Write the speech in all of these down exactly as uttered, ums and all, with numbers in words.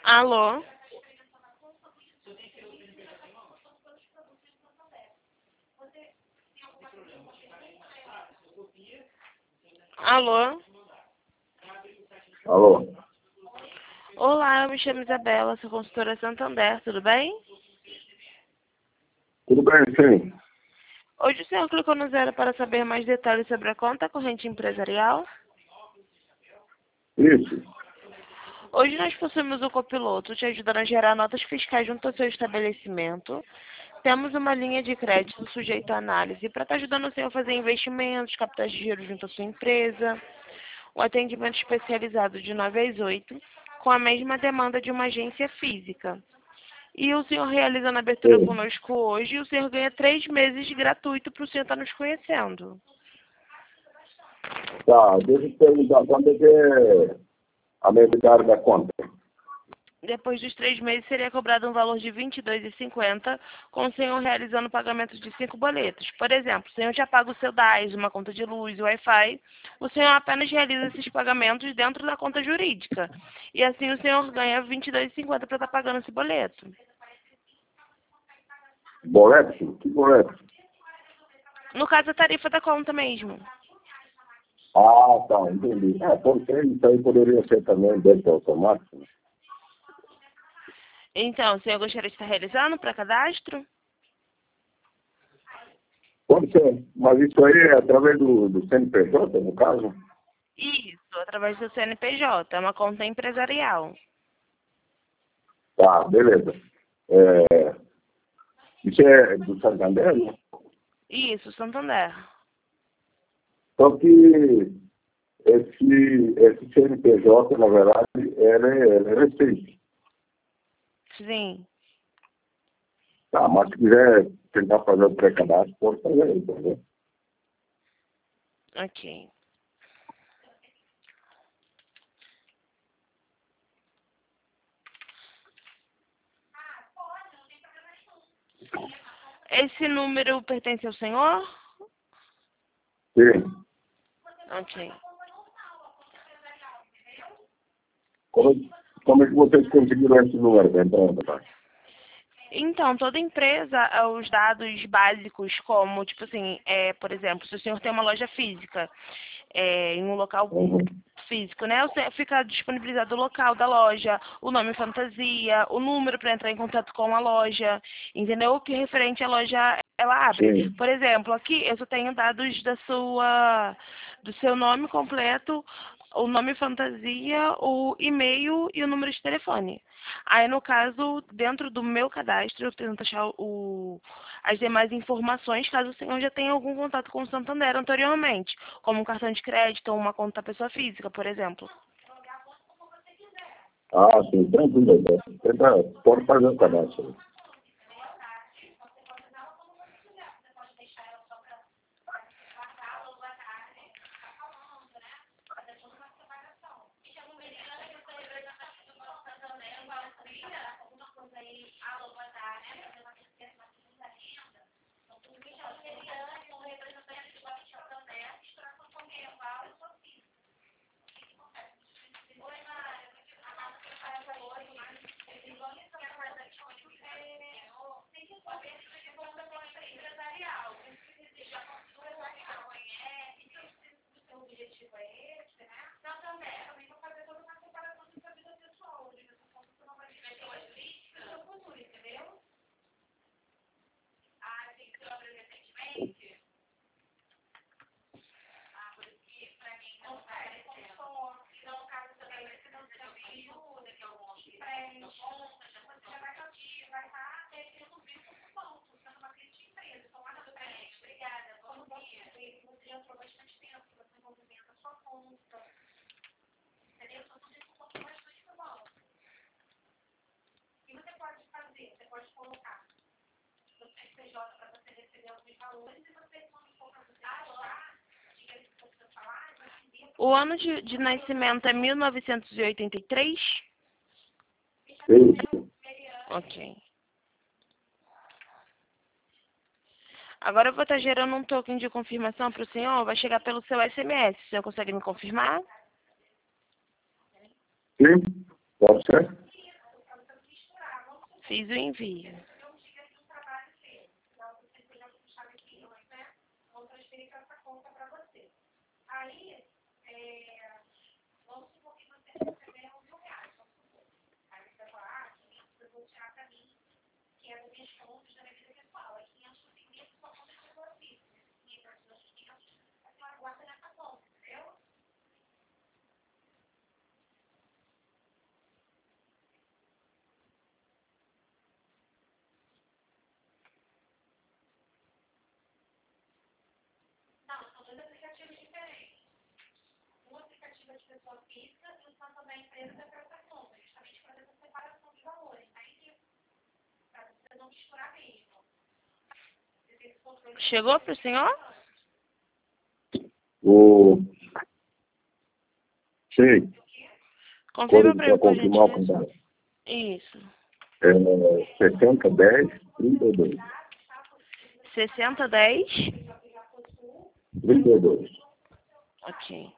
Alô? Alô? Alô? Olá, eu me chamo Isabela, sou consultora Santander, tudo bem? Tudo bem, sim. Hoje o senhor clicou no zero para saber mais detalhes sobre a conta corrente empresarial? Isso. Hoje nós possuímos o copiloto te ajudando a gerar notas fiscais junto ao seu estabelecimento. Temos uma linha de crédito sujeita à análise para estar ajudando o senhor a fazer investimentos, capitais de giro junto à sua empresa. Um atendimento especializado de nove às oito, com a mesma demanda de uma agência física. E o senhor realizando a abertura Sim. conosco hoje, o senhor ganha três meses gratuito para o senhor estar nos conhecendo. Tá, deixa eu te perguntar, quanto é que é a mensalidade da conta? Depois dos três meses, seria cobrado um valor de vinte e dois reais e cinquenta centavos, com o senhor realizando pagamento de cinco boletos. Por exemplo, o senhor já paga o seu D A S, uma conta de luz, Wi-Fi, o senhor apenas realiza esses pagamentos dentro da conta jurídica. E assim o senhor ganha vinte e dois reais e cinquenta centavos para estar pagando esse boleto. Boleto? Que boleto? No caso, a tarifa da conta mesmo. Ah, tá, entendi. É, pode ser, isso aí poderia ser também dentro automático. Né? Então, o senhor gostaria de estar realizando para cadastro? Pode ser, mas isso aí é através do, do C N P J, no caso? Isso, através do C N P J, é uma conta empresarial. Tá, beleza. É, isso é do Santander, né? Isso, Santander. Só que esse, esse C N P J, na verdade, ele, é- ele é recente. Sim. Tá, mas se quiser tentar fazer o pré-cadastro, pode fazer, entendeu? Ok. Esse número pertence ao senhor? Sim. Ok. Como, como é que vocês conseguiram esse número da entrada, tá? Então, toda empresa, eh, os dados básicos, como, tipo assim, é, por exemplo, se o senhor tem uma loja física, é, em um local Uhum. físico, né? O senhor fica disponibilizado o local da loja, o nome fantasia, o número para entrar em contato com a loja, entendeu? O que referente à loja ela abre. Sim. Por exemplo, aqui eu só tenho dados da sua, do seu nome completo, o nome fantasia, o e-mail e o número de telefone. Aí, no caso, dentro do meu cadastro, eu tento achar o, as demais informações, caso o senhor já tenha algum contato com o Santander anteriormente, como um cartão de crédito ou uma conta pessoa física, por exemplo. Ah, sim, tranquilo. Né? Tenta, pode fazer o cadastro. O ano de, de nascimento é mil novecentos e oitenta e três? Isso. Ok. Agora eu vou estar gerando um token de confirmação para o senhor, vai chegar pelo seu S M S. O senhor consegue me confirmar? Sim, pode ser. Fiz o envio. Chegou para o senhor? O... Sim. Confirma para mim, por confirmar gentileza. com Isso. É sessenta dez trinta e dois. sessenta dez. trinta e dois. Ok.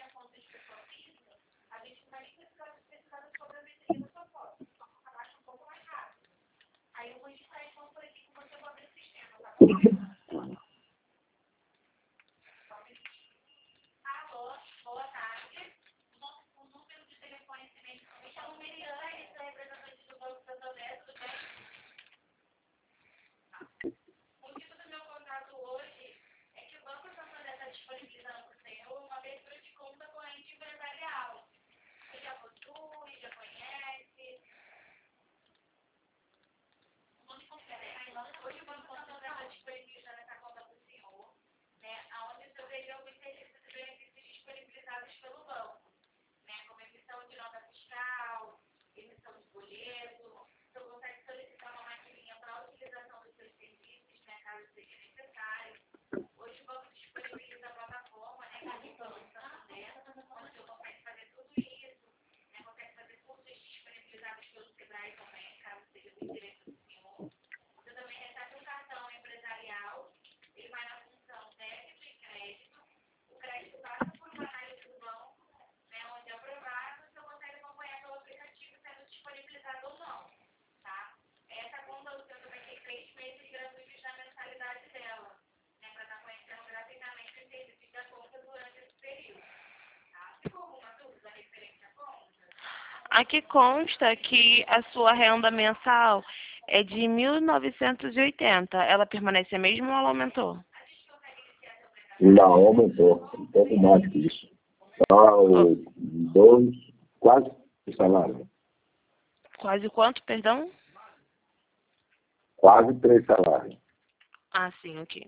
Aqui consta que a sua renda mensal é de mil novecentos e oitenta. Ela permanece a mesma ou ela aumentou? Não, aumentou. Um pouco mais que isso. Tá, o dois, quase o salário. Quase quanto, perdão? Quase três salários. Ah, sim, ok.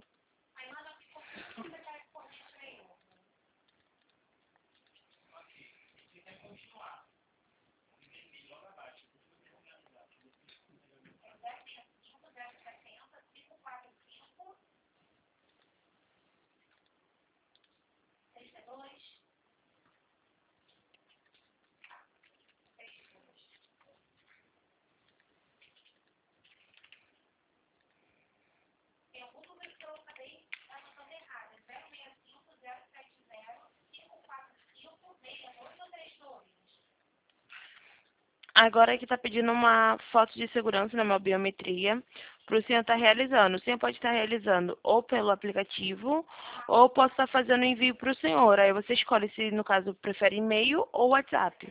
Agora aqui está pedindo uma foto de segurança, né, uma biometria, para o senhor estar realizando. O senhor pode estar realizando ou pelo aplicativo, ou posso estar fazendo envio para o senhor. Aí você escolhe se, no caso, prefere e-mail ou WhatsApp.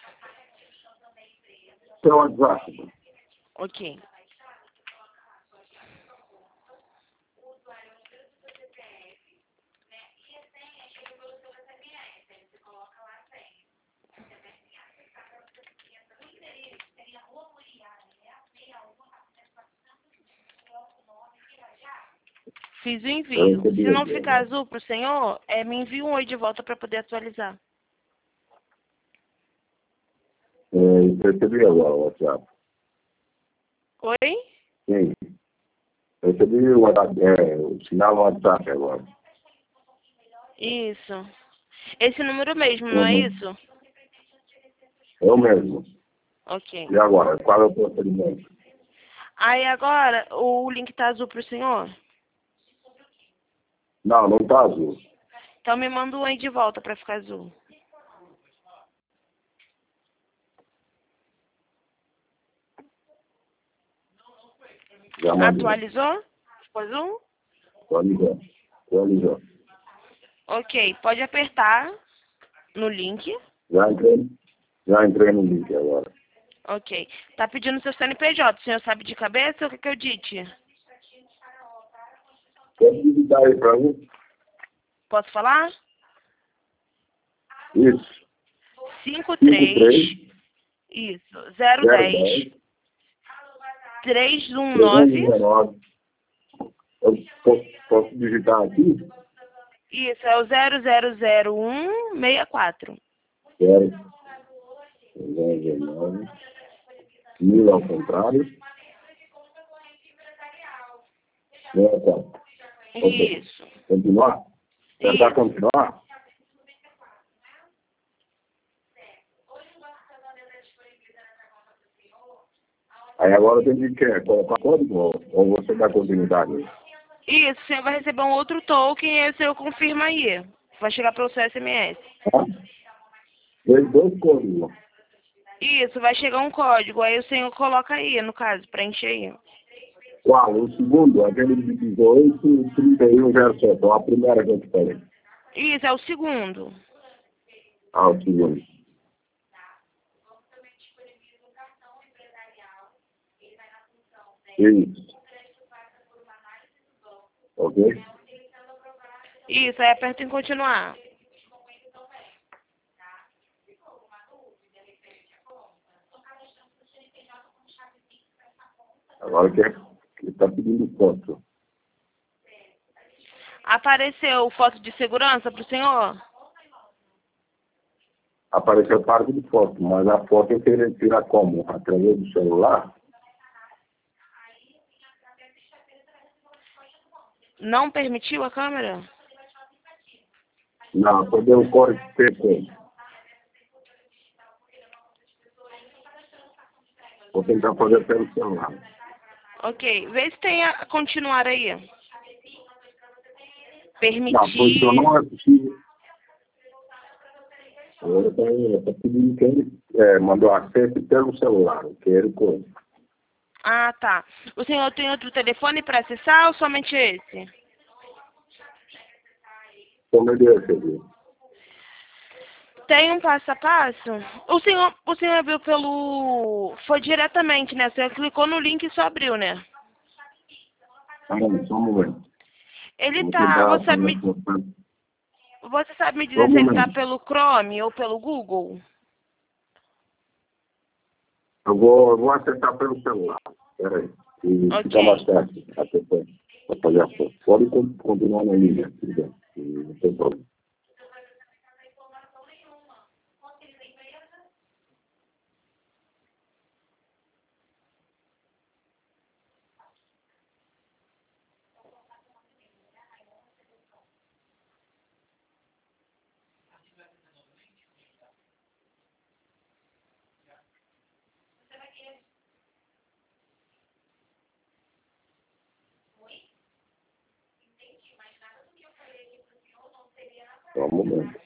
Seu WhatsApp. Ok. Fiz o envio. Se não ficar azul para o senhor, é, me envia um oi de volta para poder atualizar. É, recebi agora o WhatsApp. Oi? Sim. Recebi o, WhatsApp, é, o sinal no WhatsApp agora. Isso. Esse número mesmo, não Uhum. é isso? Eu mesmo. Ok. E agora? Qual é o procedimento? Aí agora, o link tá azul pro senhor? Não, não está azul. Então me manda um oi de volta para ficar azul. Já mandei. Atualizou? Pôs um? Atualizou. Atualizou. Ok, pode apertar no link. Já entrei, já entrei no link agora. Ok. Tá pedindo seu C N P J. O senhor sabe de cabeça ou o que eu dite? Pode digitar aí pra mim? Posso falar? Isso. cinco três. Isso. zero zero dez. dez. trezentos e dezenove. Eu posso, posso digitar aqui? Isso, é o zero zero zero um seis quatro. zero zero nove. Mil ao contrário. sessenta e quatro. Ok. Isso. Continuar? Tentar Isso. continuar? Aí agora tem que quer, colocar código ou, ou você dá continuidade? Isso, o senhor vai receber um outro token e aí o senhor confirma aí. Vai chegar para o seu S M S. Tá? Tem dois códigos. Isso, vai chegar um código, aí o senhor coloca aí, no caso, preenche aí. Qual? O segundo, aquele de dezoito, trinta e um, zero sete. A primeira que eu te falei. Isso, é o segundo. Ah, o segundo. Isso. Ok? Isso, aí aperta em continuar. Agora que está pedindo foto. Apareceu foto de segurança para o senhor? Apareceu parte de foto, mas a foto eu queria tirar como? Através do celular? Não permitiu a câmera? Não, foi deu um código P C. Vou tentar fazer pelo celular. Ok, vê se tem a continuar aí. Não, Permitir. posição não é possível. Agora está pedindo que ele é, mandou acesso pelo celular, que ele coisa. Ah, tá. O senhor tem outro telefone para acessar ou somente esse? Como ele é, querido? Tem um passo a passo? O senhor, o senhor abriu pelo... Foi diretamente, né? O senhor clicou no link e só abriu, né? Peraí, só um momento. Ele Vou tá... tentar Você sabe, me, fazer- você sabe me Só dizer um se ele tá momento. pelo Chrome ou pelo Google? Eu vou, eu vou acessar pelo celular. Peraí. E Ok. fica mais fácil. Acessar. Para fazer a foto. Pode con- continuar na linha, se quiser. Não tem problema. Só um momento.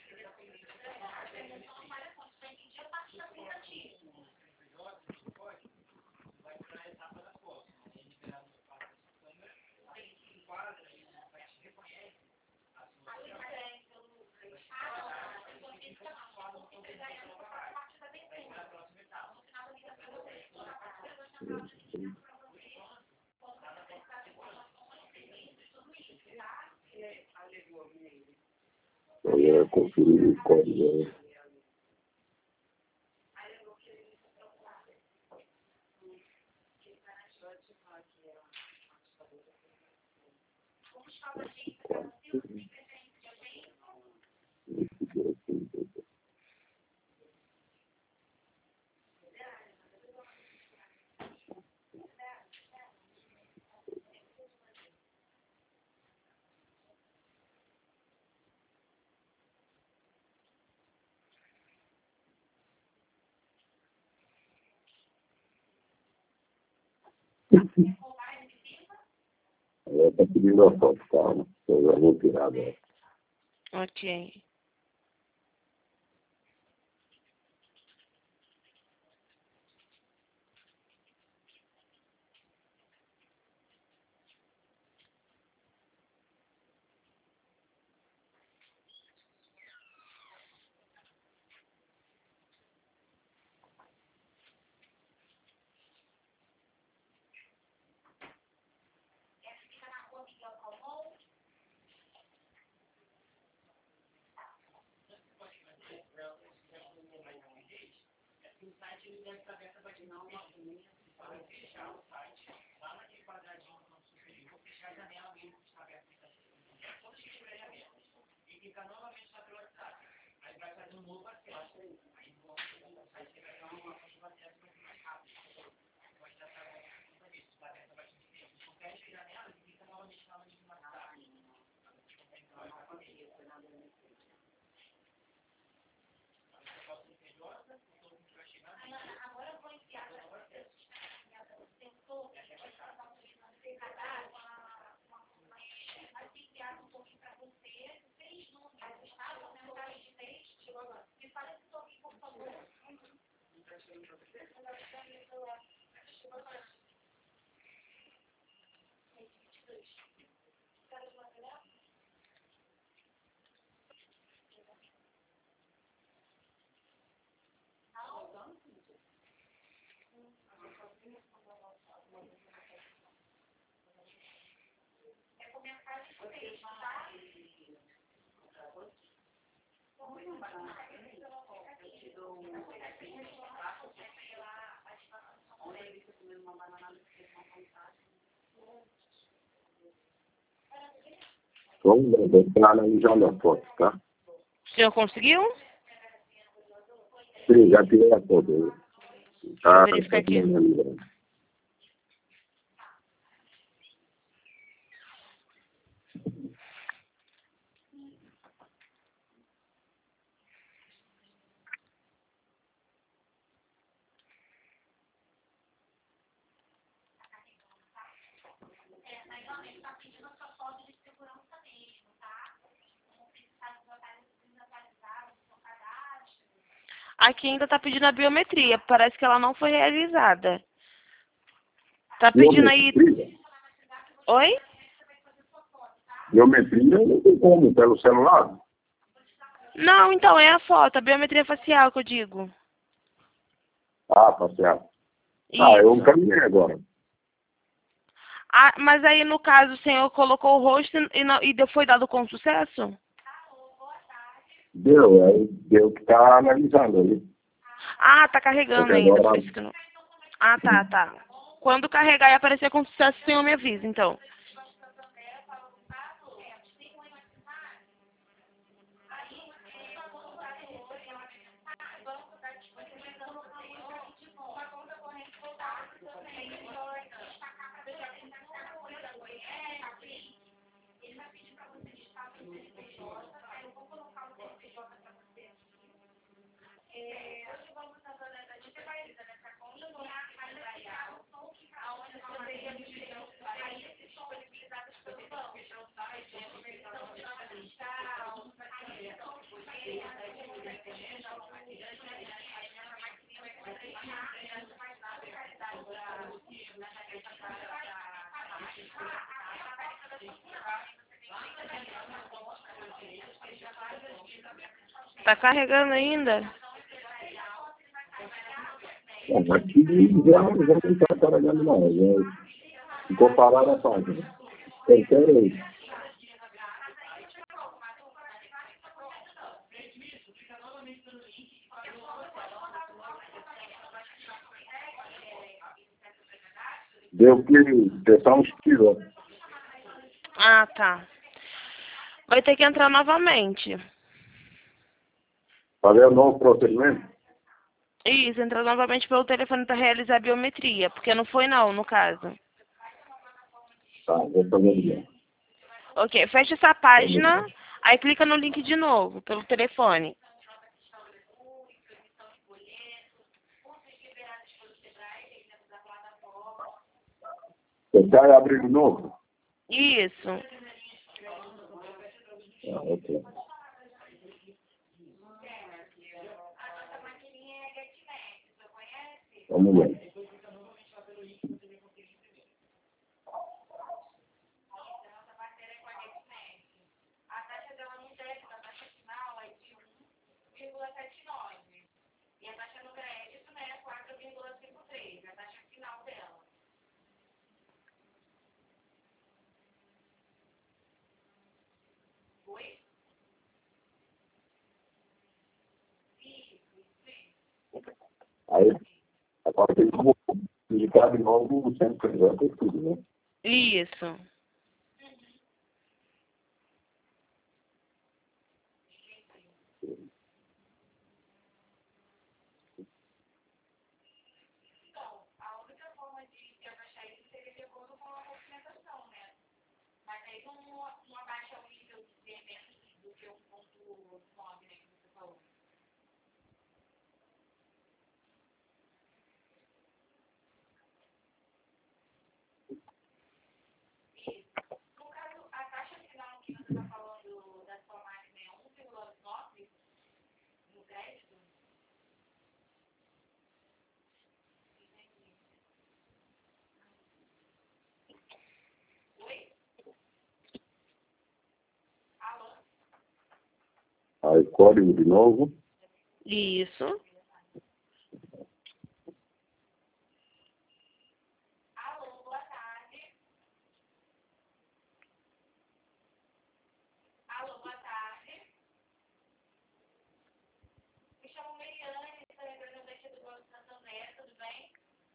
Eu vou conferir o código aí. Agora está pedindo a foto, calma. Eu já vou tirar agora. Ok. Vamos ver, vou estar analisando a foto, tá? O senhor conseguiu? Sim, já tirei a foto. Tá, verificar tá aqui. analisando. Aqui ainda está pedindo a biometria. Parece que ela não foi realizada. Tá pedindo aí... Biometria? Oi? Biometria não tem como, pelo celular. Não, então é a foto, a biometria facial que eu digo. Ah, facial. Isso. Ah, eu encaminhei agora. Ah, mas aí no caso o senhor colocou o rosto e, não, e deu- foi dado com sucesso? Deu, aí deu que tá analisando ali. Ah, tá carregando Porque ainda, por agora... isso que não... Ah, tá, tá. Quando carregar e aparecer com sucesso, o senhor me avisa, então. Tá carregando ainda? Bom, aqui já, já não está carregando mais. Já ficou parada a página. Eu quero isso. Deu que testar um estilo. Ah, tá. Vai ter que entrar novamente. Fazer um novo procedimento? Isso, entrar novamente pelo telefone para realizar a biometria, porque não foi não, no caso. Tá, vou fazer de novo. Ok, fecha essa página, aí clica no link de novo, pelo telefone. Fechar e abrir de novo? Isso. Ah, ok. Vamos ver. Aí, habilitar de novo o C N P J e tudo, né? Isso. Aí, código de novo. Isso. Alô, boa tarde. Alô, boa tarde. Me chamo Meriane, sou representante do Banco Santander, tudo bem?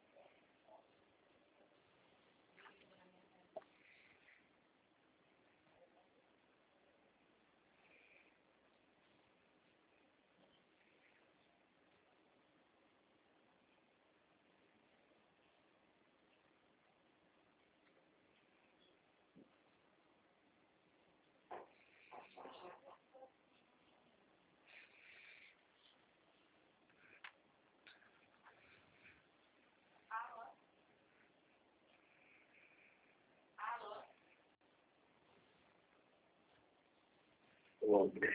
Ok.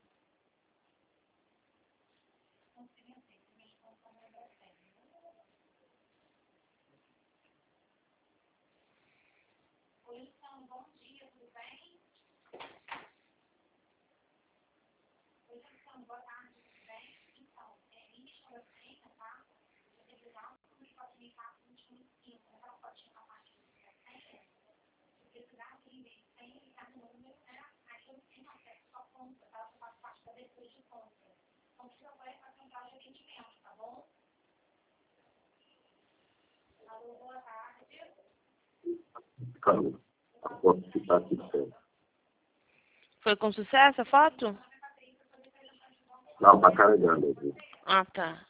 Então, bom dia, tudo bem? Oi, então, boa tarde, tudo bem? Então, é, me chama Senha, tá? Você tem que dar um número de comunicar com o vinte e cinco, né? Ela pode chamar a partir do senha. Se precisar de e-mail, senha e tá no número, né? Aí eu tenho acesso à conta, tá? Eu faço parte da abertura de conta. Então, você vai para a central de atendimento, tá bom? Alô, boa tarde. Calma. Posso ficar aqui certo. Foi com sucesso a foto? Não, tá carregando aqui. Ah, tá.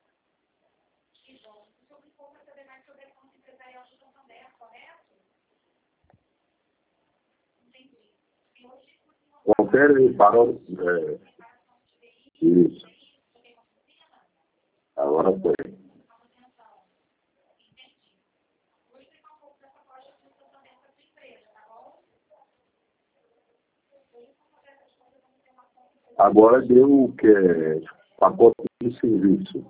Confere aí, parou. É, isso. Agora foi. Agora deu o que é pacote de serviço.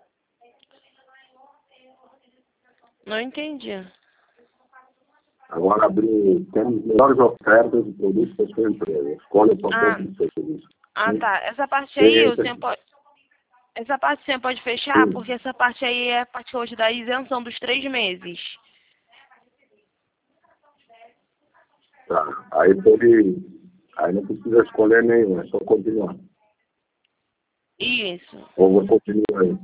Não entendi. Agora abriu, temos melhores ofertas de produtos para a sua empresa. Escolha o pacote Ah. de serviço. Ah, Sim. tá. Essa parte aí, Sim, o senhor pode... Essa parte o senhor pode fechar, Sim. porque essa parte aí é a parte hoje da isenção dos três meses. Tá. Aí pode. Aí não precisa escolher nenhum, é só continuar. Isso. Ou vou continuar aí.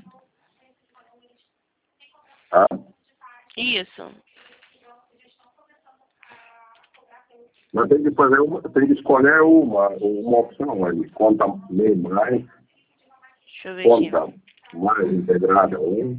Tá? Isso. Mas tem que fazer uma, tem que escolher uma, uma opção ali. Conta meio mais, Deixa eu ver aqui. conta mais integrada um.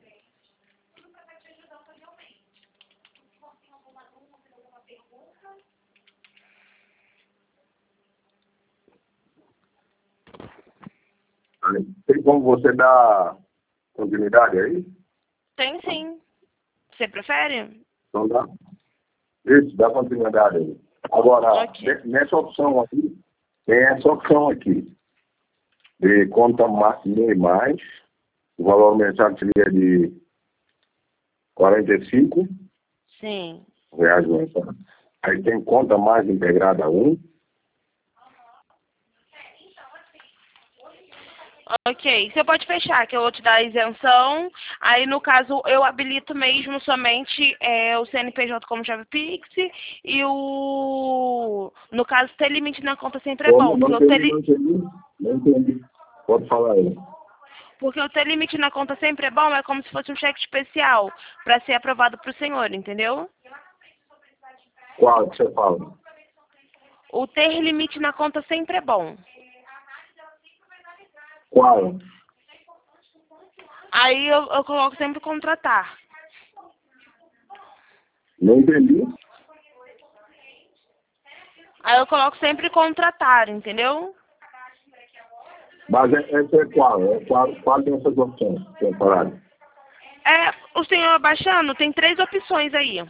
Aí, tem como você dar continuidade aí? Tem sim. Você prefere? Então dá. Isso, dá continuidade aí. Agora, Ok. nessa opção aqui, tem essa opção aqui. De conta máxima e mais. O valor mensal seria de quarenta e cinco Sim. reais mensal. Aí tem conta mais integrada um. Ok, você pode fechar, que eu vou te dar a isenção. Aí, no caso, eu habilito mesmo somente é, o C N P J como chave Pix e o... No caso, ter limite na conta sempre é Como? bom. Não Porque o ter entendi, li- não entendi. Não entendi. Pode falar aí. Porque o ter limite na conta sempre é bom, é como se fosse um cheque especial para ser aprovado para o senhor, entendeu? Qual que você fala? O ter limite na conta sempre é bom. Qual? Aí eu, eu coloco sempre contratar. Não entendi. Aí eu coloco sempre contratar, entendeu? Mas é- essa é qual? É qual, qual dessas opções temporárias? É, o senhor abaixando, tem três opções aí.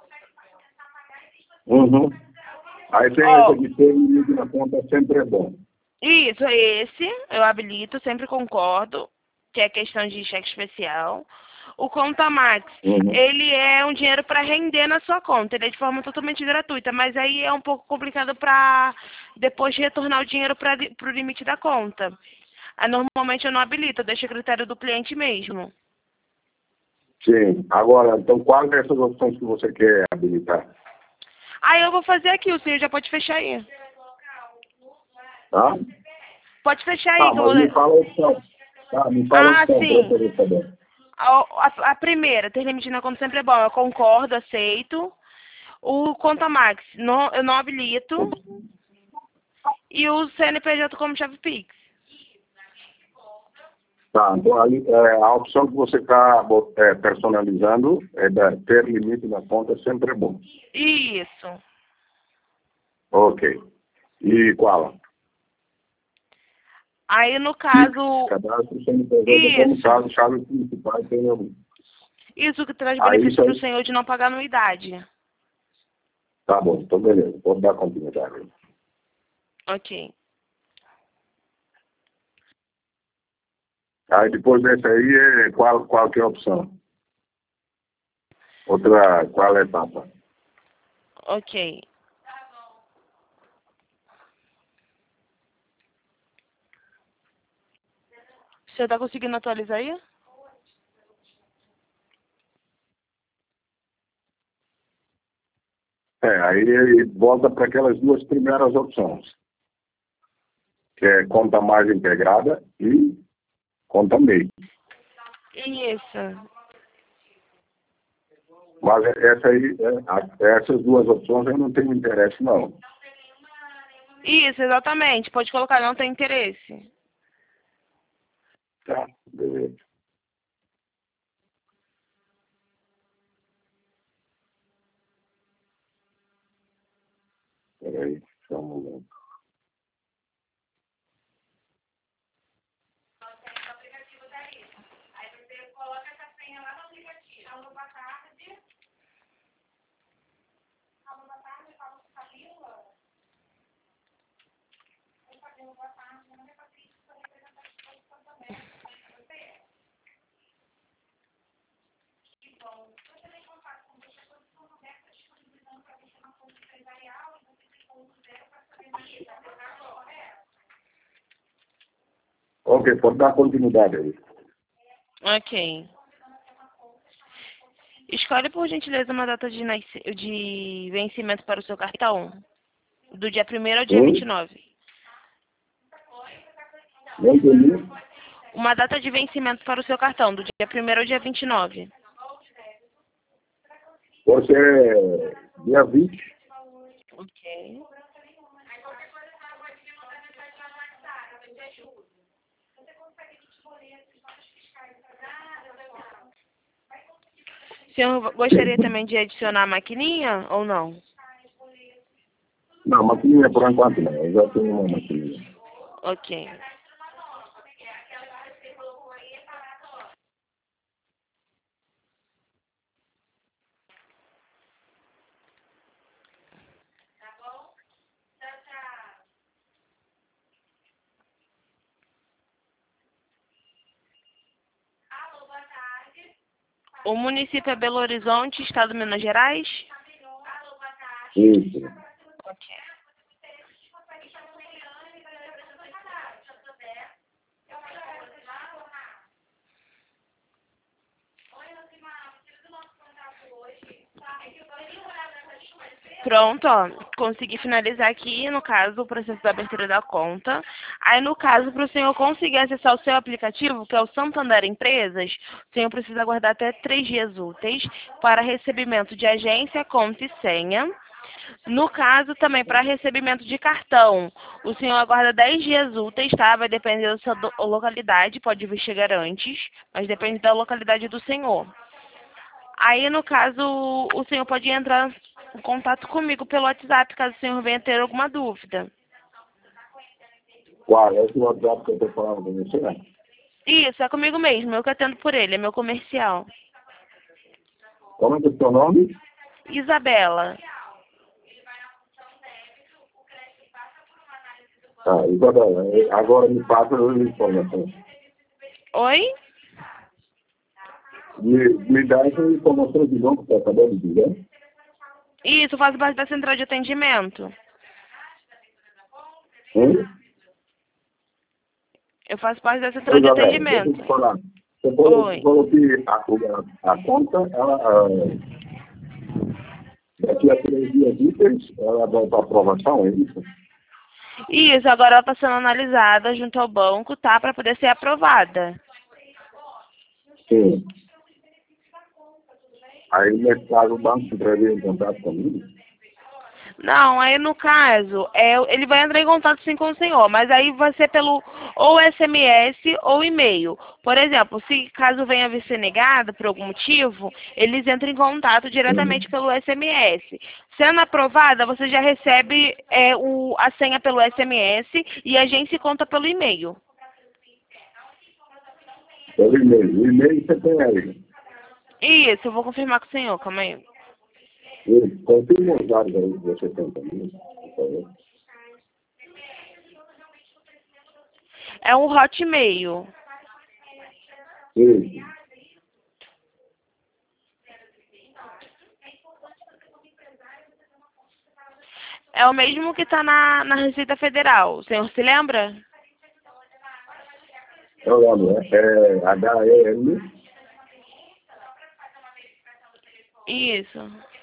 Uhum. Aí tem Ó, essa de ter limite na conta sempre é bom. isso, esse eu habilito, sempre concordo, que é questão de cheque especial. O Conta Max, Uhum. ele é um dinheiro para render na sua conta, ele é de forma totalmente gratuita, mas aí é um pouco complicado para depois retornar o dinheiro para o limite da conta. Aí, normalmente eu não habilito, eu deixo a critério do cliente mesmo. Sim. Agora, então quais dessas opções que você quer habilitar? Aí eu vou fazer aqui, o senhor já pode fechar aí. Tá? Pode fechar aí, Tá, que eu vou mas me ler. fala a opção. Tá, me fala a Ah, opção para eu sim. poder saber. A, a, a primeira, ter limite na conta sempre é bom. Eu concordo, aceito. O Conta Max, não, eu não habilito. E o C N P J como chave Pix. Tá, então ali, é, a opção que você está é, personalizando é da, ter limite na conta sempre é bom. Isso. Ok. E qual? Aí, no caso, Cadastro C N P J como isso. caso, chave principal e tem um. Isso que traz Aí benefício isso para o aí, senhor de não pagar anuidade. tá bom, então beleza, vou dar continuidade. Ok. Aí depois dessa aí, é, qual, qual que é a opção? Outra, qual é a etapa? Ok. O senhor está conseguindo atualizar aí? É, aí ele volta para aquelas duas primeiras opções, que é conta mais integrada e conta meio. Isso. Mas essa aí, é, a- essas duas opções eu não tenho interesse não. Isso, exatamente. Pode colocar, não tem interesse. Tá, beleza. Peraí, só um momento. Ok, pode dar continuidade aí. Ok. Escolhe, por gentileza, uma data de, nasci- de vencimento para o seu cartão. Do dia primeiro ao dia vinte e Hum? nove. Não entendi. Uma data de vencimento para o seu cartão. Do dia primeiro ao dia vinte e nove. Você é dia vinte. Ok. O senhor gostaria também de adicionar a maquininha ou não? Não, maquininha por enquanto não. Eu já tenho uma maquininha. Ok. O município é Belo Horizonte, estado de Minas Gerais? Isso. Ok. Pronto, ó. Consegui finalizar aqui, no caso, o processo da abertura da conta. Aí, no caso, para o senhor conseguir acessar o seu aplicativo, que é o Santander Empresas, o senhor precisa aguardar até três dias úteis para recebimento de agência, conta e senha. No caso, também, para recebimento de cartão, o senhor aguarda dez dias úteis, tá? Vai depender da sua do- localidade, pode vir chegar antes, mas depende da localidade do senhor. Aí, no caso, o senhor pode entrar em contato comigo pelo WhatsApp, caso o senhor venha ter alguma dúvida. Qual é esse WhatsApp que eu estou falando com você? Né? Isso, é comigo mesmo, eu que atendo por ele, é meu comercial. Como é que é o seu nome? Isabela. Ah, Isabela, eh, agora me passa as informações. Oi? Me, me dá essa informação de novo que você acabou de dizer. Isso, faço parte da central de atendimento. Hein? Eu faço parte da central de Isabela, deixa eu atendimento. te falar. Você falou, Oi. falou que a, a, a conta, ela, ah, daqui a três dias úteis, ela vai para aprovação, é isso? Isso, agora ela está sendo analisada junto ao banco, tá? Para poder ser aprovada. Sim. Aí, nesse caso, o banco entraria em contato comigo? Não, aí no caso, é, ele vai entrar em contato sim com o senhor, mas aí vai ser pelo ou S M S ou e-mail. Por exemplo, se caso venha a vir ser negado por algum motivo, eles entram em contato diretamente Uhum. pelo S M S. Sendo aprovada, você já recebe é, o, a senha pelo S M S e a gente se conta pelo e-mail. Pelo e-mail. O e-mail você tem aí. Isso, eu vou confirmar com o senhor, calma aí. Isso. Confirma os dados aí que você tem também, por favor. É um Hotmail. Isso. É o mesmo que está na, na Receita Federal. O senhor se lembra? Eu lembro, é, é H E L. Isso.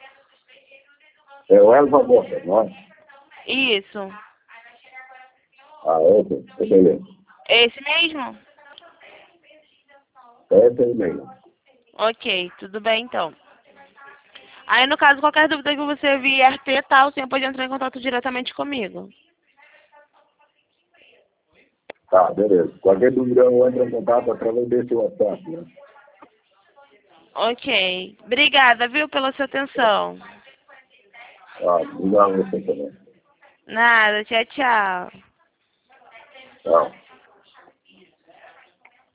É o Elva Bota, não é? Isso. Ah, é, ok. É beleza. Esse mesmo? Esse é o e-mail. Ok, tudo bem então. Aí, no caso, qualquer dúvida que você vier ter, tá, o senhor pode entrar em contato diretamente comigo. Tá, beleza. Qualquer dúvida eu entro em contato através desse WhatsApp, né? Ok. Obrigada, viu, pela sua atenção. Ah, obrigado a você também. Nada, tchau, tchau. Tchau.